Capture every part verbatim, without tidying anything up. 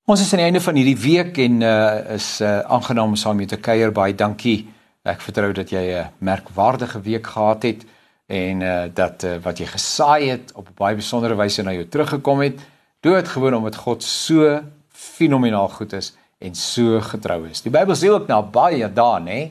Ons is aan die einde van hierdie week en uh, is uh, aangenaam saam met te kuier. Baie dankie. Ek vertrou dat jy 'n merkwaardige week gehad het en uh, dat uh, wat jy gesaai het op 'n baie besondere wyse na jou teruggekom het. Doodgewoon omdat God so fenomenaal goed is en so getrou is. Die Bybel sê ook na baie dae, né?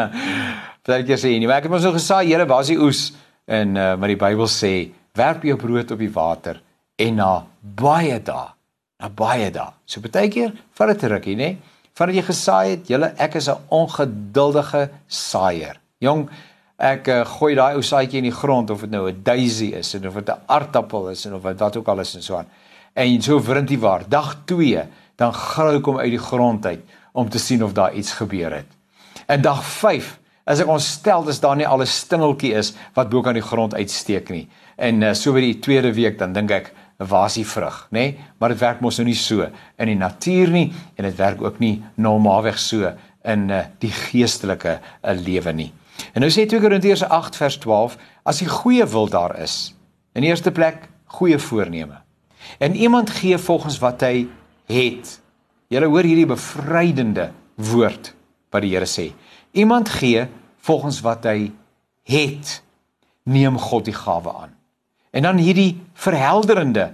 Partykeer sê nie, maar ek het mos nou gesaai, Here, waar is die oes? En uh, maar die Bybel sê, werp jou brood op die water en na baie dae Na baie dae. So partykeer vat dit 'n rukkie, né? Vandat jy gesaai het, julle, ek is 'n ongeduldige saaier. Jong, ek uh, gooi daai ou saaitjie in die grond, of dit nou 'n daisy is, en of dit 'n aardappel is, en of wat wat ook al is en so aan. En so wrintie waar, dag twee, dan grou ek hom uit die grond uit, om te sien of daar iets gebeur het. En dag vyf, as ek ontstel, as daar nie al 'n stingeltjie is, wat bo kan die grond uitsteek nie. En uh, so by die tweede week, dan dink ek, waar is die vrug, né? Maar dit werk mos nou nie so in die natuur nie, en dit werk ook nie normaalweg so in uh, die geestelike uh, lewe nie. En nou sê twee Korintiërs agt vers twaalf, as die goeie wil daar is, in die eerste plek, goeie voorneme. En iemand gee volgens wat hy het. Julle hoor hierdie bevrydende woord, wat die Here sê. Iemand gee volgens wat hy het, neem God die gawe aan. En dan hierdie verhelderende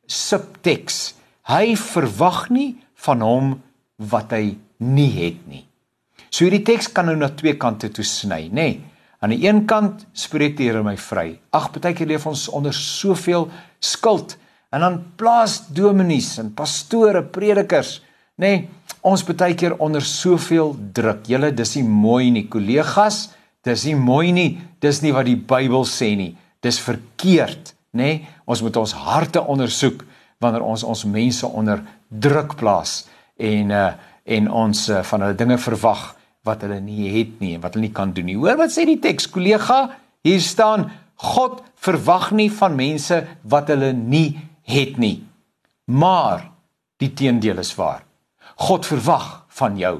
subtekst, hy verwag nie van hom wat hy nie het nie. So hierdie tekst kan nou na twee kante toe sny, nê? Nee, aan die een kant spreek die Here my vry. Ag, partykeer leef ons onder soveel skuld, en dan plaas dominees en pastore, predikers, nê, nee, ons partykeer onder soveel druk. Julle, dis nie mooi nie, kollegas, dis nie mooi nie, dis nie wat die Bybel sê nie. Dis verkeerd, né? Ons moet ons harte ondersoek wanneer ons ons mense onder druk plaas en uh, en ons uh, van hulle dinge verwag wat hulle nie het nie en wat hulle nie kan doen nie. Hoor wat sê die teks, kollega? Hier staan, God verwag nie van mense wat hulle nie het nie. Maar die teendeel is waar. God verwag van jou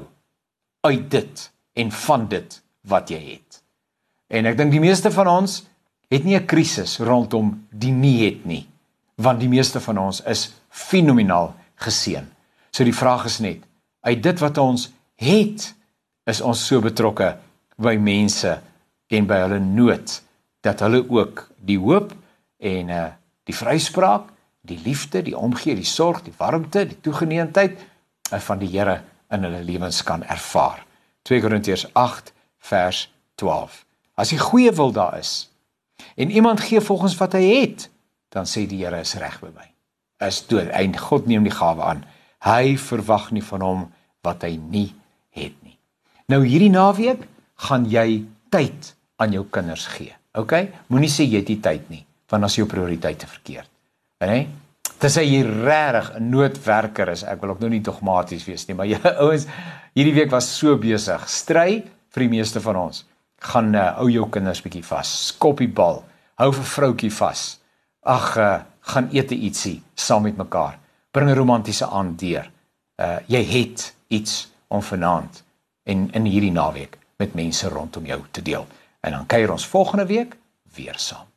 uit dit en van dit wat jy het. En ek dink die meeste van ons het nie 'n krisis rondom die nie het nie, want die meeste van ons is fenomenaal geseën. So die vraag is net, uit dit wat ons het, is ons so betrokke by mense en by hulle nood, dat hulle ook die hoop en uh, die vryspraak, die liefde, die omgee, die sorg, die warmte, die toegeneentheid uh, van die Here in hulle lewens kan ervaar. twee Korintiërs agt vers twaalf. As die goeie wil daar is, en iemand gee volgens wat hy het, dan sê die Here is reg by my. Is dood, en God neem die gawe aan. Hy verwag nie van hom wat hy nie het nie. Nou hierdie naweek gaan jy tyd aan jou kinders gee. OK? Moenie sê jy het nie tyd nie, want as jou prioriteite verkeerd. Nee? Dis hy regtig 'n noodwerker is. Ek wil ook nou nie dogmaties wees nie, maar julle ouens, hierdie week was so besig. Stry vir die meeste van ons. Gaan uh, hou jou kinders bietjie vas, skop die bal, hou vir vroutjie vas, ag, uh, gaan eet ietsie saam met mekaar, bring 'n romantiese aand deur, uh, jy het iets om vanaand en in hierdie naweek met mense rondom jou te deel, en dan kuier ons volgende week weer saam.